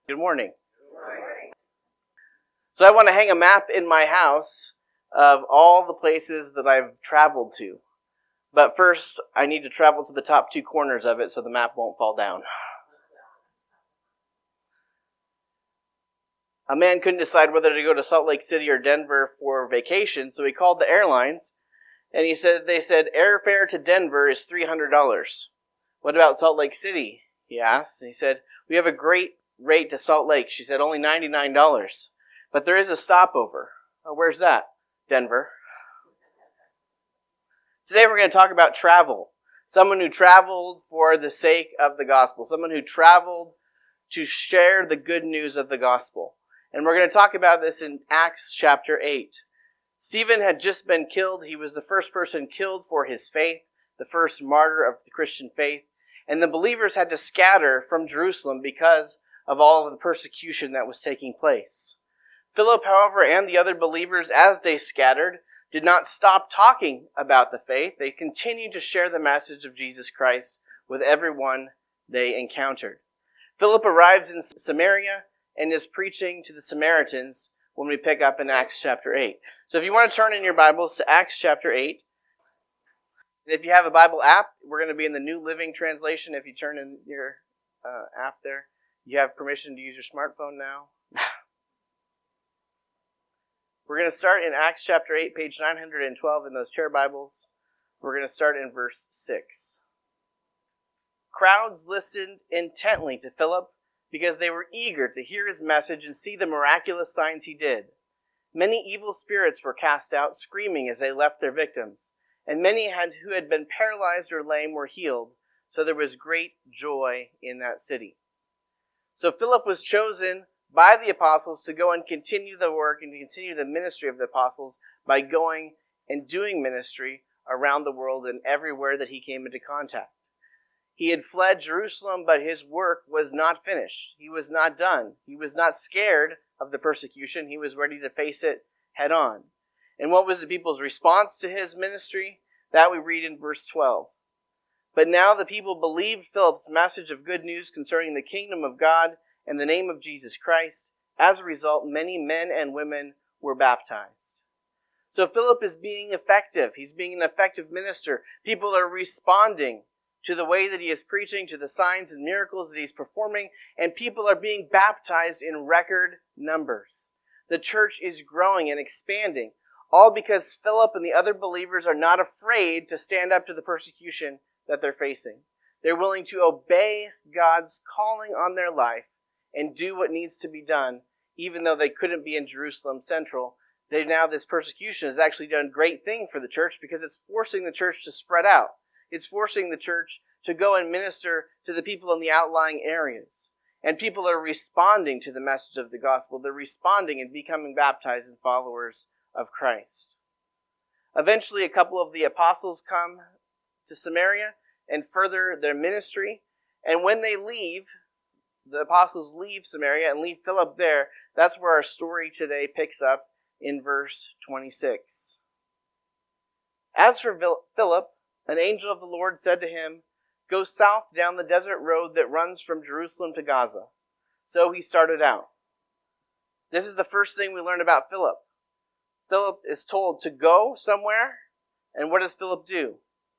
Good morning. So I want to hang a map in my house of all the places that I've traveled to. But first, I need to travel to the top two corners of it so the map won't fall down. A man couldn't decide whether to go to Salt Lake City or Denver for vacation, so he called the airlines, and they said airfare to Denver is $300. What about Salt Lake City? He asked. And he said, we have a great rate to Salt Lake. She said, only $99. But there is a stopover. Oh, where's that? Denver. Today we're going to talk about travel. Someone who traveled for the sake of the gospel. Someone who traveled to share the good news of the gospel. And we're going to talk about this in Acts chapter 8. Stephen had just been killed. He was the first person killed for his faith, the first martyr of the Christian faith. And the believers had to scatter from Jerusalem because of all of the persecution that was taking place. Philip, however, and the other believers, as they scattered, did not stop talking about the faith. They continued to share the message of Jesus Christ with everyone they encountered. Philip arrives in Samaria and is preaching to the Samaritans when we pick up in Acts chapter 8. So if you want to turn in your Bibles to Acts chapter 8, and if you have a Bible app, we're going to be in the New Living Translation. If you turn in your app there, you have permission to use your smartphone now. We're going to start in Acts chapter 8, page 912 in those chair Bibles. We're going to start in verse 6. Crowds listened intently to Philip because they were eager to hear his message and see the miraculous signs he did. Many evil spirits were cast out, screaming as they left their victims, and many who had been paralyzed or lame were healed, so there was great joy in that city. So Philip was chosen by the apostles to go and continue the work and to continue the ministry of the apostles by going and doing ministry around the world and everywhere that he came into contact. He had fled Jerusalem, but his work was not finished. He was not done. He was not scared of the persecution. He was ready to face it head on. And what was the people's response to his ministry? That we read in verse 12. But now the people believed Philip's message of good news concerning the kingdom of God and the name of Jesus Christ. As a result, many men and women were baptized. So Philip is being effective. He's being an effective minister. People are responding to the way that he is preaching, to the signs and miracles that he's performing, and people are being baptized in record numbers. The church is growing and expanding, all because Philip and the other believers are not afraid to stand up to the persecution that they're facing. They're willing to obey God's calling on their life and do what needs to be done, even though they couldn't be in Jerusalem Central. This persecution has actually done a great thing for the church because it's forcing the church to spread out. It's forcing the church to go and minister to the people in the outlying areas. And people are responding to the message of the gospel. They're responding and becoming baptized and followers of Christ. Eventually, a couple of the apostles come to Samaria and further their ministry. And when they leave, the apostles leave Samaria and leave Philip there. That's where our story today picks up in verse 26. As for Philip, an angel of the Lord said to him, "Go south down the desert road that runs from Jerusalem to Gaza." So he started out. This is the first thing we learn about Philip. Philip is told to go somewhere, and what does Philip do?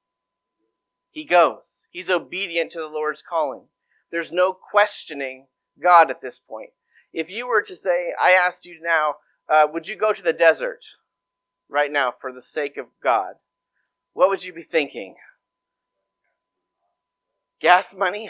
He goes. He's obedient to the Lord's calling. There's no questioning God at this point. If you were to say, I asked you now, would you go to the desert right now for the sake of God? What would you be thinking? Gas money?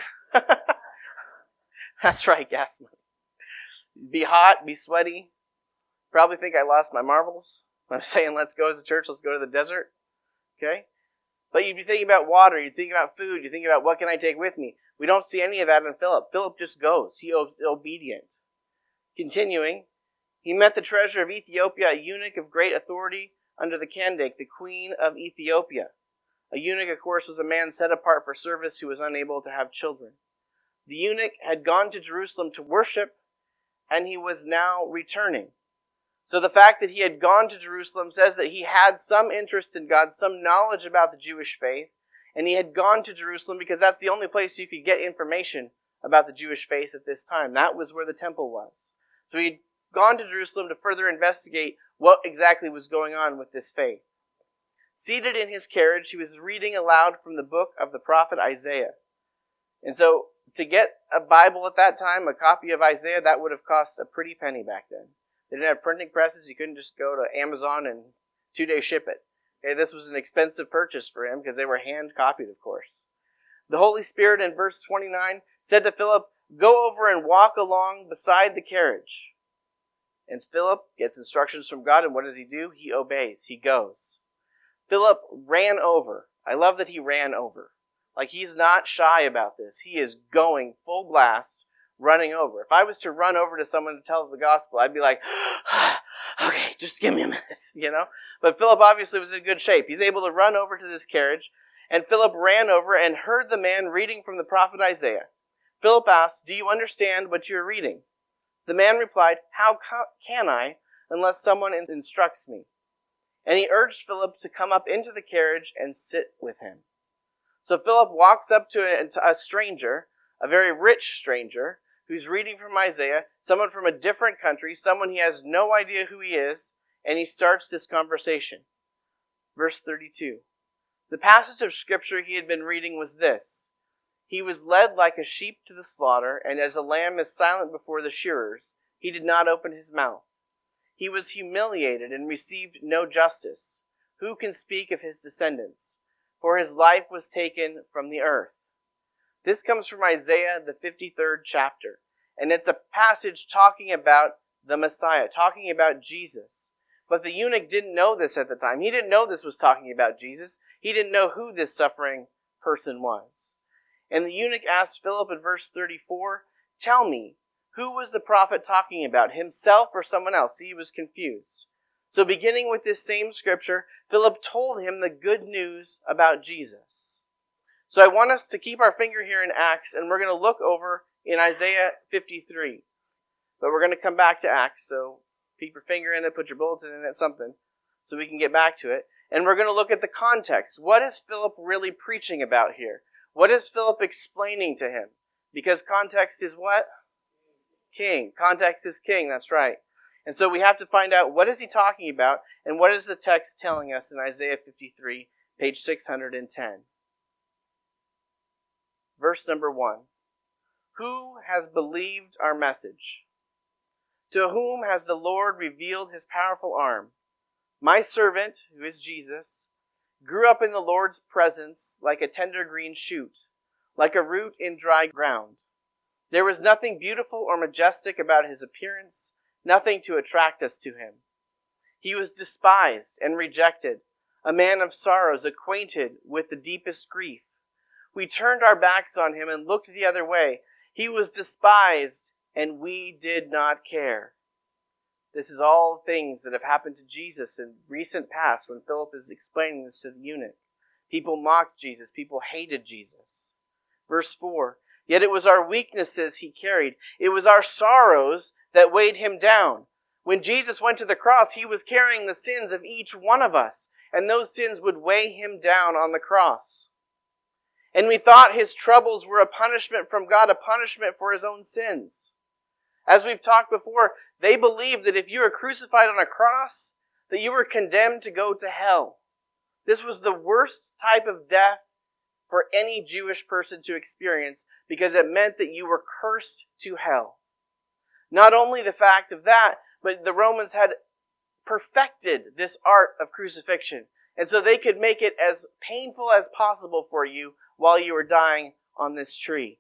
That's right, gas money. Be hot, be sweaty. Probably think I lost my marbles. I'm saying let's go as a church, let's go to the desert. Okay? But you'd be thinking about water, you'd think about food, you'd think about what can I take with me. We don't see any of that in Philip. Philip just goes. He is obedient. Continuing, he met the treasurer of Ethiopia, a eunuch of great authority under the Candake, the queen of Ethiopia. A eunuch, of course, was a man set apart for service who was unable to have children. The eunuch had gone to Jerusalem to worship, and he was now returning. So the fact that he had gone to Jerusalem says that he had some interest in God, some knowledge about the Jewish faith, and he had gone to Jerusalem because that's the only place you could get information about the Jewish faith at this time. That was where the temple was. So he'd gone to Jerusalem to further investigate what exactly was going on with this faith. Seated in his carriage, he was reading aloud from the book of the prophet Isaiah. And so to get a Bible at that time, a copy of Isaiah, that would have cost a pretty penny back then. They didn't have printing presses. You couldn't just go to Amazon and 2-day ship it. Okay, this was an expensive purchase for him because they were hand-copied, of course. The Holy Spirit in verse 29 said to Philip, "Go over and walk along beside the carriage." And Philip gets instructions from God, and what does he do? He obeys. He goes. Philip ran over. I love that he ran over. Like, he's not shy about this. He is going full blast, running over. If I was to run over to someone to tell the gospel, I'd be like, okay, just give me a minute, But Philip obviously was in good shape. He's able to run over to this carriage, and Philip ran over and heard the man reading from the prophet Isaiah. Philip asked, "Do you understand what you're reading?" The man replied, "How can I unless someone instructs me?" And he urged Philip to come up into the carriage and sit with him. So Philip walks up to a stranger, a very rich stranger, who's reading from Isaiah, someone from a different country, someone he has no idea who he is, and he starts this conversation. Verse 32. The passage of scripture he had been reading was this: "He was led like a sheep to the slaughter, and as a lamb is silent before the shearers, he did not open his mouth. He was humiliated and received no justice. Who can speak of his descendants? For his life was taken from the earth." This comes from Isaiah, the 53rd chapter. And it's a passage talking about the Messiah, talking about Jesus. But the eunuch didn't know this at the time. He didn't know this was talking about Jesus. He didn't know who this suffering person was. And the eunuch asked Philip in verse 34, "Tell me, who was the prophet talking about, himself or someone else?" He was confused. So beginning with this same scripture, Philip told him the good news about Jesus. So I want us to keep our finger here in Acts, and we're going to look over in Isaiah 53. But we're going to come back to Acts, so keep your finger in it, put your bulletin in it, something, so we can get back to it. And we're going to look at the context. What is Philip really preaching about here? What is Philip explaining to him? Because context is what? King. Context is king, that's right. And so we have to find out, what is he talking about, and what is the text telling us in Isaiah 53, page 610. Verse number 1. Who has believed our message? To whom has the Lord revealed his powerful arm? My servant, who is Jesus, grew up in the Lord's presence like a tender green shoot, like a root in dry ground. There was nothing beautiful or majestic about his appearance, nothing to attract us to him. He was despised and rejected, a man of sorrows, acquainted with the deepest grief. We turned our backs on him and looked the other way. He was despised, and we did not care. This is all things that have happened to Jesus in recent past when Philip is explaining this to the eunuch. People mocked Jesus. People hated Jesus. Verse 4. Yet it was our weaknesses he carried. It was our sorrows that weighed him down. When Jesus went to the cross, he was carrying the sins of each one of us, and those sins would weigh him down on the cross. And we thought his troubles were a punishment from God, a punishment for his own sins. As we've talked before, they believed that if you were crucified on a cross, that you were condemned to go to hell. This was the worst type of death for any Jewish person to experience, because it meant that you were cursed to hell. Not only the fact of that, but the Romans had perfected this art of crucifixion. And so they could make it as painful as possible for you while you were dying on this tree.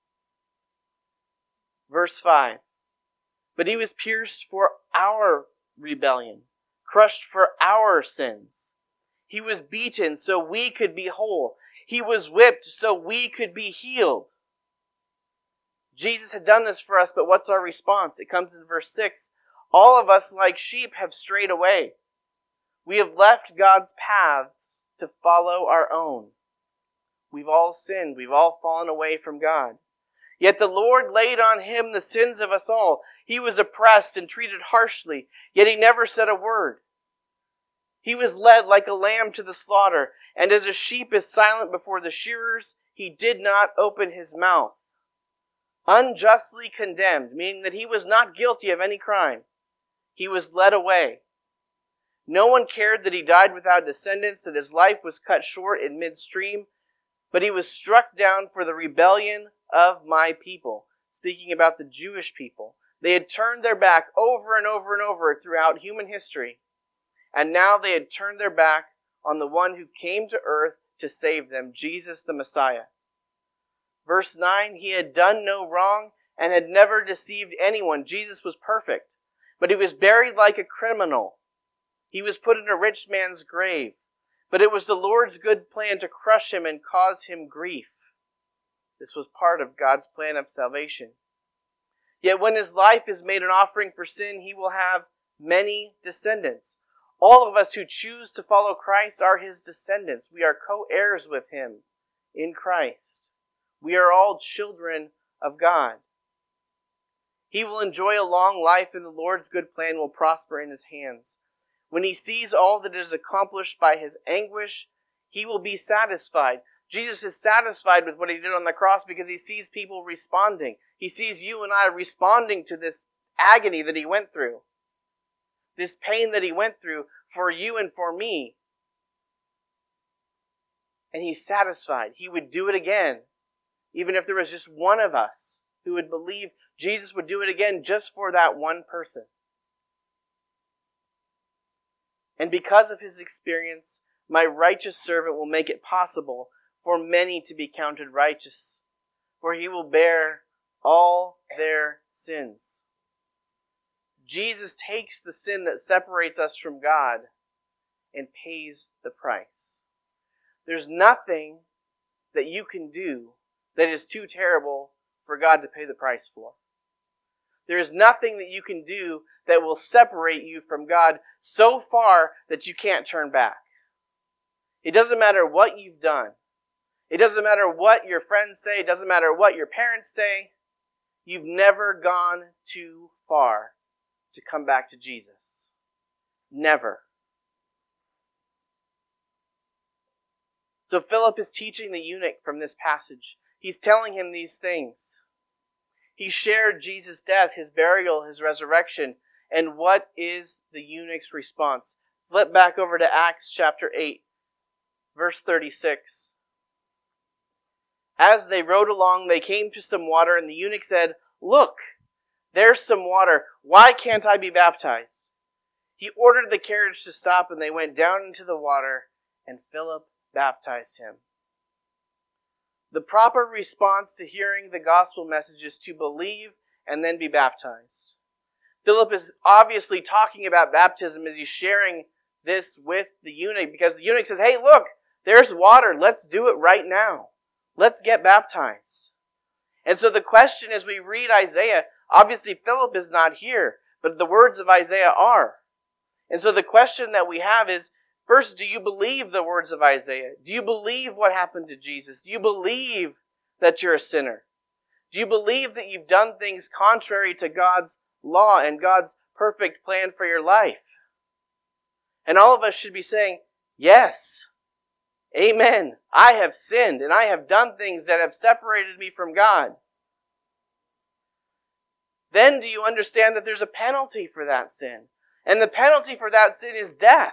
Verse 5. But he was pierced for our rebellion, crushed for our sins. He was beaten so we could be whole. He was whipped so we could be healed. Jesus had done this for us, but what's our response? It comes in verse 6. All of us like sheep have strayed away. We have left God's paths to follow our own. We've all sinned. We've all fallen away from God. Yet the Lord laid on him the sins of us all. He was oppressed and treated harshly, yet he never said a word. He was led like a lamb to the slaughter, and as a sheep is silent before the shearers, he did not open his mouth. unjustly condemned, meaning that he was not guilty of any crime. He was led away. No one cared that he died without descendants, that his life was cut short in midstream, but he was struck down for the rebellion of my people. Speaking about the Jewish people. They had turned their back over and over and over throughout human history, and now they had turned their back on the one who came to earth to save them, Jesus the Messiah. Verse 9, he had done no wrong and had never deceived anyone. Jesus was perfect, but he was buried like a criminal. He was put in a rich man's grave, but it was the Lord's good plan to crush him and cause him grief. This was part of God's plan of salvation. Yet when his life is made an offering for sin, he will have many descendants. All of us who choose to follow Christ are his descendants. We are co-heirs with him in Christ. We are all children of God. He will enjoy a long life, and the Lord's good plan will prosper in his hands. When he sees all that is accomplished by his anguish, he will be satisfied. Jesus is satisfied with what he did on the cross because he sees people responding. He sees you and I responding to this agony that he went through. This pain that he went through for you and for me. And he's satisfied. He would do it again. Even if there was just one of us who would believe, Jesus would do it again just for that one person. And because of his experience, my righteous servant will make it possible for many to be counted righteous, for he will bear all their sins. Jesus takes the sin that separates us from God and pays the price. There's nothing that you can do that is too terrible for God to pay the price for. There is nothing that you can do that will separate you from God so far that you can't turn back. It doesn't matter what you've done. It doesn't matter what your friends say. It doesn't matter what your parents say. You've never gone too far to come back to Jesus. Never. So Philip is teaching the eunuch from this passage. He's telling him these things. He shared Jesus' death, his burial, his resurrection. And what is the eunuch's response? Flip back over to Acts chapter 8, verse 36. As they rode along, they came to some water, and the eunuch said, "Look, there's some water. Why can't I be baptized?" He ordered the carriage to stop, and they went down into the water, and Philip baptized him. The proper response to hearing the gospel message is to believe and then be baptized. Philip is obviously talking about baptism as he's sharing this with the eunuch, because the eunuch says, "Hey, look, there's water. Let's do it right now. Let's get baptized." And so the question as we read Isaiah, obviously Philip is not here, but the words of Isaiah are. And so the question that we have is, first, do you believe the words of Isaiah? Do you believe what happened to Jesus? Do you believe that you're a sinner? Do you believe that you've done things contrary to God's law and God's perfect plan for your life? And all of us should be saying, yes, amen. I have sinned and I have done things that have separated me from God. Then do you understand that there's a penalty for that sin? And the penalty for that sin is death.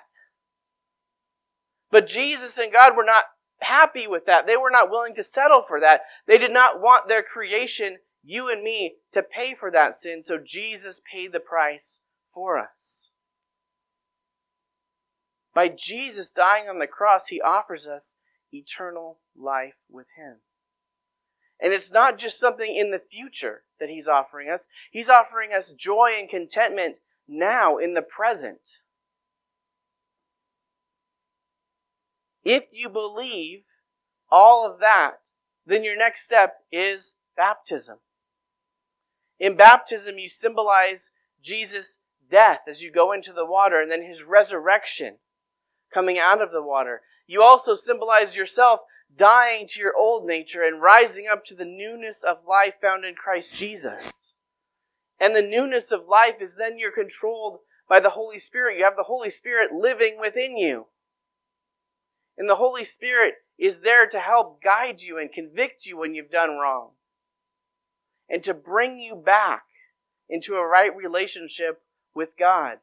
But Jesus and God were not happy with that. They were not willing to settle for that. They did not want their creation, you and me, to pay for that sin. So Jesus paid the price for us. By Jesus dying on the cross, he offers us eternal life with him. And it's not just something in the future that he's offering us. He's offering us joy and contentment now in the present. If you believe all of that, then your next step is baptism. In baptism, you symbolize Jesus' death as you go into the water, and then his resurrection coming out of the water. You also symbolize yourself dying to your old nature and rising up to the newness of life found in Christ Jesus. And the newness of life is then you're controlled by the Holy Spirit. You have the Holy Spirit living within you. And the Holy Spirit is there to help guide you and convict you when you've done wrong. and to bring you back into a right relationship with God.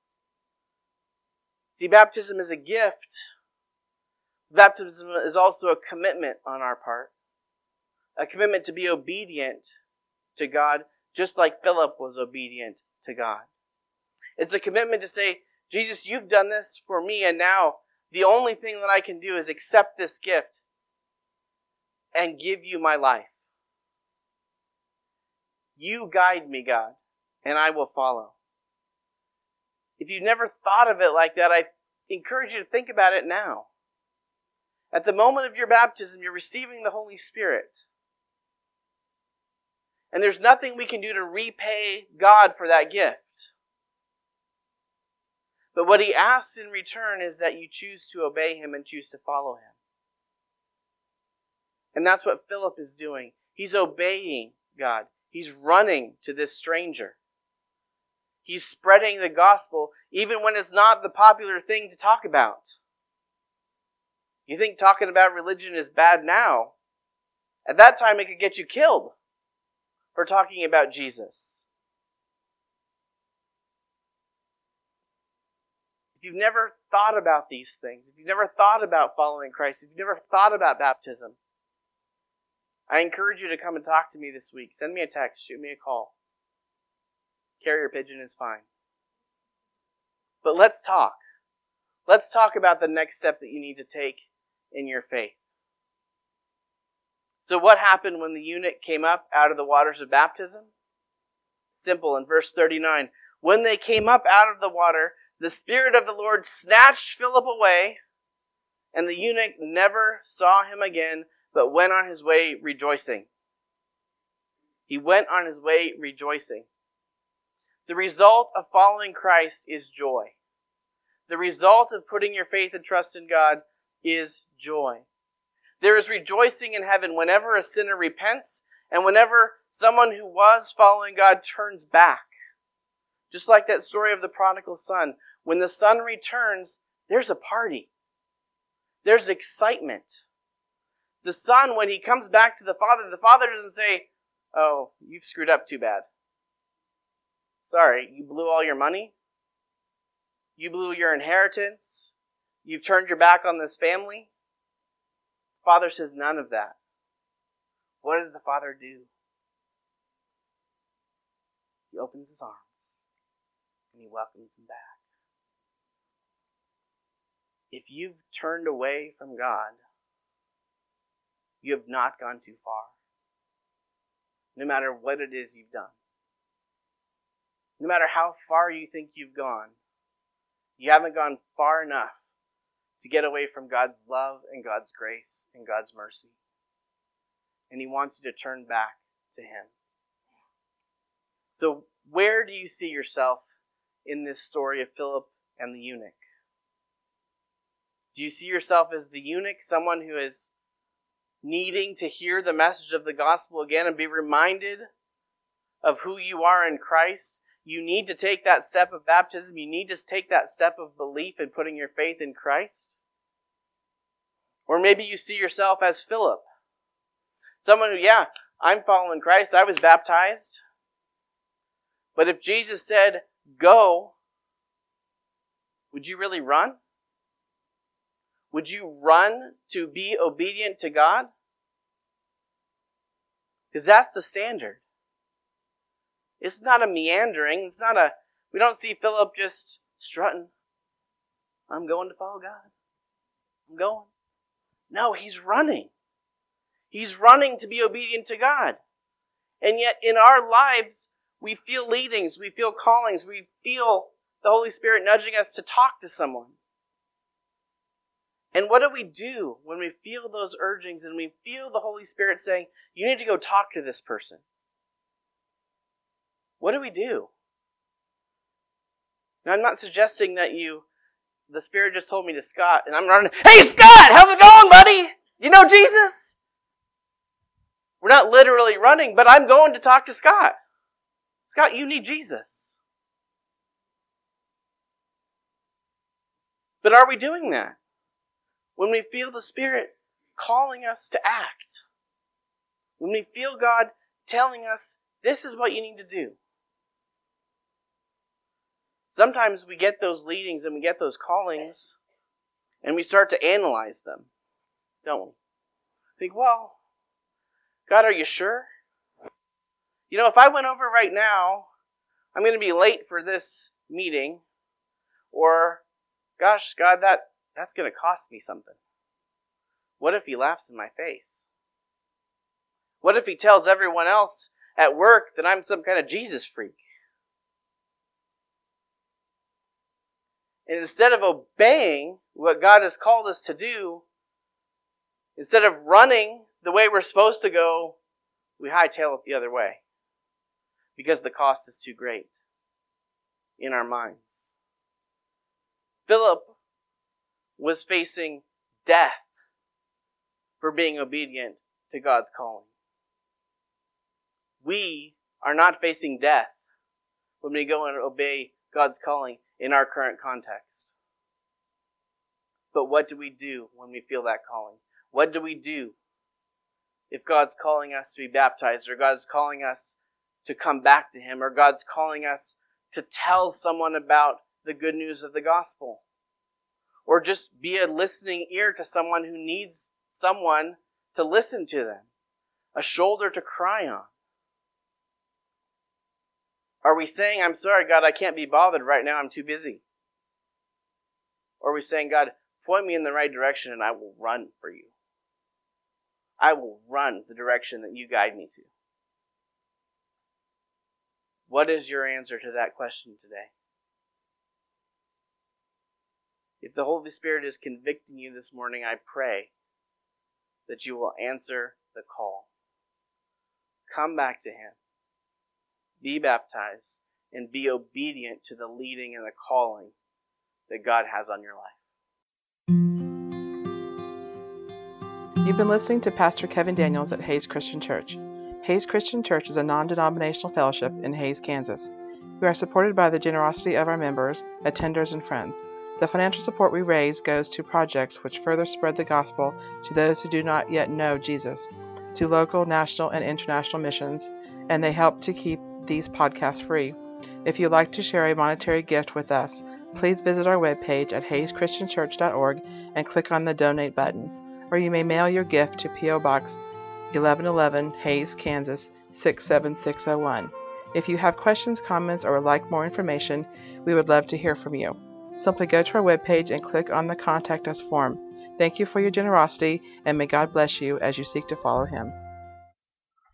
See, baptism is a gift. Baptism is also a commitment on our part. A commitment to be obedient to God, just like Philip was obedient to God. It's a commitment to say, Jesus, you've done this for me, and now the only thing that I can do is accept this gift and give you my life. You guide me, God, and I will follow. If you've never thought of it like that, I encourage you to think about it now. At the moment of your baptism, you're receiving the Holy Spirit. And there's nothing we can do to repay God for that gift. But what He asks in return is that you choose to obey Him and choose to follow Him. And that's what Philip is doing. He's obeying God. He's running to this stranger. He's spreading the gospel even when it's not the popular thing to talk about. You think talking about religion is bad now? At that time it could get you killed for talking about Jesus. If you've never thought about these things, if you've never thought about following Christ, if you've never thought about baptism, I encourage you to come and talk to me this week. Send me a text, shoot me a call. Carrier pigeon is fine. But let's talk. Let's talk about the next step that you need to take in your faith. So what happened when the eunuch came up out of the waters of baptism? Simple, in verse 39. When they came up out of the water, the Spirit of the Lord snatched Philip away, and the eunuch never saw him again, but went on his way rejoicing. He went on his way rejoicing. The result of following Christ is joy. The result of putting your faith and trust in God is joy. There is rejoicing in heaven whenever a sinner repents and whenever someone who was following God turns back. Just like that story of the prodigal son. When the son returns, there's a party. There's excitement. The son, when he comes back to the father doesn't say, "Oh, you've screwed up too bad. Sorry, you blew all your money. You blew your inheritance. You've turned your back on this family." Father says none of that. What does the father do? He opens his arms and he welcomes him back. If you've turned away from God, you have not gone too far. No matter what it is you've done. No matter how far you think you've gone, you haven't gone far enough to get away from God's love and God's grace and God's mercy. And He wants you to turn back to Him. So where do you see yourself in this story of Philip and the eunuch? Do you see yourself as the eunuch, someone who is needing to hear the message of the gospel again and be reminded of who you are in Christ? You need to take that step of baptism. You need to take that step of belief and putting your faith in Christ. Or maybe you see yourself as Philip. Someone who, I'm following Christ. I was baptized. But if Jesus said, go, would you really run? Would you run to be obedient to God? Because that's the standard. It's not a meandering. We don't see Philip just strutting. I'm going to follow God. I'm going. No, he's running. He's running to be obedient to God. And yet in our lives, we feel leadings, we feel callings, we feel the Holy Spirit nudging us to talk to someone. And what do we do when we feel those urgings and we feel the Holy Spirit saying, you need to go talk to this person? What do we do? Now, I'm not suggesting that the Spirit just told me to Scott, and I'm running, "Hey, Scott, how's it going, buddy? You know Jesus?" We're not literally running, but I'm going to talk to Scott. Scott, you need Jesus. But are we doing that? When we feel the Spirit calling us to act, when we feel God telling us this is what you need to do. Sometimes we get those leadings and we get those callings and we start to analyze them, don't we? Think, well, God, are you sure? You know, if I went over right now, I'm going to be late for this meeting. Or, gosh, God, that's going to cost me something. What if he laughs in my face? What if he tells everyone else at work that I'm some kind of Jesus freak? And instead of obeying what God has called us to do, instead of running the way we're supposed to go, we hightail it the other way. Because the cost is too great in our minds. Philip was facing death for being obedient to God's calling. We are not facing death when we go and obey God's calling in our current context. But what do we do when we feel that calling? What do we do if God's calling us to be baptized, or God's calling us to come back to Him, or God's calling us to tell someone about the good news of the gospel? Or just be a listening ear to someone who needs someone to listen to them, a shoulder to cry on. Are we saying, I'm sorry, God, I can't be bothered right now, I'm too busy? Or are we saying, God, point me in the right direction and I will run for you. I will run the direction that you guide me to. What is your answer to that question today? If the Holy Spirit is convicting you this morning, I pray that you will answer the call. Come back to Him. Be baptized and be obedient to the leading and the calling that God has on your life. You've been listening to Pastor Kevin Daniels at Hays Christian Church. Hays Christian Church is a non-denominational fellowship in Hays, Kansas. We are supported by the generosity of our members, attenders, and friends. The financial support we raise goes to projects which further spread the gospel to those who do not yet know Jesus, to local, national, and international missions, and they help to keep these podcasts free. If you'd like to share a monetary gift with us, please visit our webpage at hayschristianchurch.org and click on the Donate button, or you may mail your gift to P.O. Box 1111, Hays, Kansas 67601. If you have questions, comments, or would like more information, we would love to hear from you. Simply go to our webpage and click on the Contact Us form. Thank you for your generosity, and may God bless you as you seek to follow Him.